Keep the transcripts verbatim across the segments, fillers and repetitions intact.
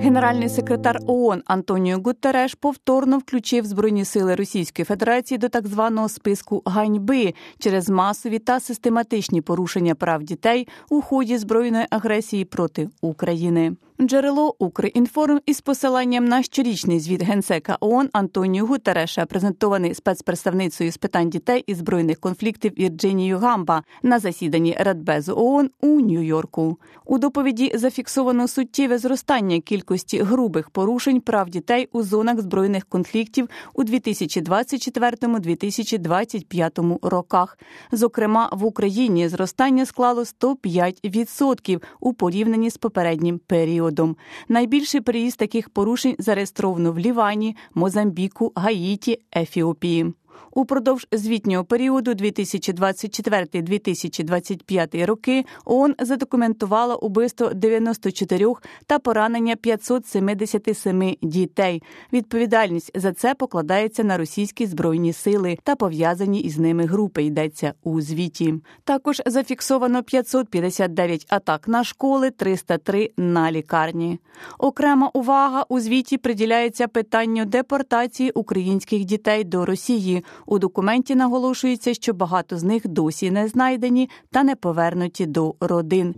Генеральний секретар ООН Антоніо Гуттереш повторно включив Збройні сили Російської Федерації до так званого списку ганьби через масові та систематичні порушення прав дітей у ході збройної агресії проти України. Джерело «Укрінформ» із посиланням на щорічний звіт Генсека ООН Антоніо Гуттереша, презентований спецпредставницею з питань дітей і збройних конфліктів Вірджинією Гамба на засіданні Радбезу ООН у Нью-Йорку. У доповіді зафіксовано суттєве зростання кількості грубих порушень прав дітей у зонах збройних конфліктів у дві тисячі двадцять четвертому - дві тисячі двадцять п'ятому роках. Зокрема, в Україні зростання склало сто п'ять відсотків у порівнянні з попереднім періодом. Найбільший приїзд таких порушень зареєстровано в Лівані, Мозамбіку, Гаїті, Ефіопії. Упродовж звітнього періоду дві тисячі двадцять четвертий - дві тисячі двадцять п'ятий роки ООН задокументувала убивство дев'яносто чотири та поранення п'ятсот сімдесят сім дітей. Відповідальність за це покладається на російські збройні сили та пов'язані із ними групи, йдеться у звіті. Також зафіксовано п'ятсот п'ятдесят дев'ять атак на школи, триста три на лікарні. Окрема увага у звіті приділяється питанню депортації українських дітей до Росії. У документі наголошується, що багато з них досі не знайдені та не повернуті до родин.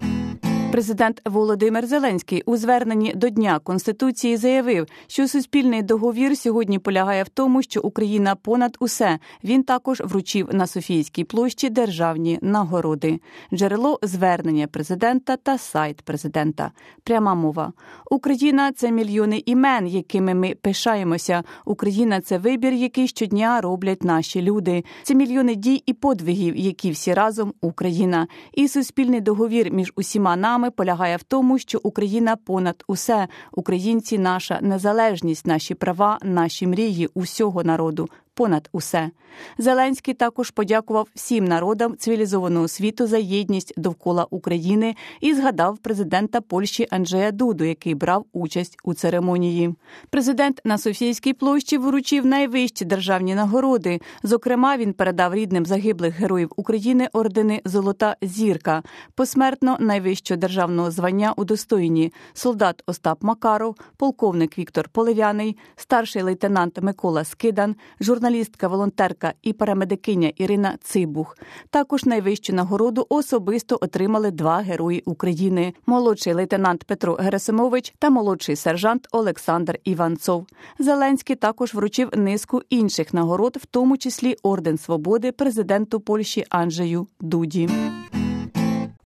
Президент Володимир Зеленський у зверненні до Дня Конституції заявив, що суспільний договір сьогодні полягає в тому, що Україна понад усе. Він також вручив на Софійській площі державні нагороди. Джерело звернення президента та сайт президента. Пряма мова. Україна – це мільйони імен, якими ми пишаємося. Україна – це вибір, який щодня роблять наші люди. Це мільйони дій і подвигів, які всі разом Україна. І суспільний договір між усіма нами полягає в тому, що Україна понад усе. Українці – наша незалежність, наші права, наші мрії усього народу. Понад усе. Зеленський також подякував всім народам цивілізованого світу за єдність довкола України і згадав президента Польщі Анджея Дуду, який брав участь у церемонії. Президент на Софійській площі вручив найвищі державні нагороди. Зокрема, він передав рідним загиблих героїв України ордени «Золота зірка». Посмертно найвищого державного звання удостоєні солдат Остап Макаров, полковник Віктор Поливяний, старший лейтенант Микола Скидан, журналіст Журналістка, волонтерка і парамедикиня Ірина Цибух. Також найвищу нагороду особисто отримали два герої України – молодший лейтенант Петро Герасимович та молодший сержант Олександр Іванцов. Зеленський також вручив низку інших нагород, в тому числі Орден Свободи президенту Польщі Анджею Дуді.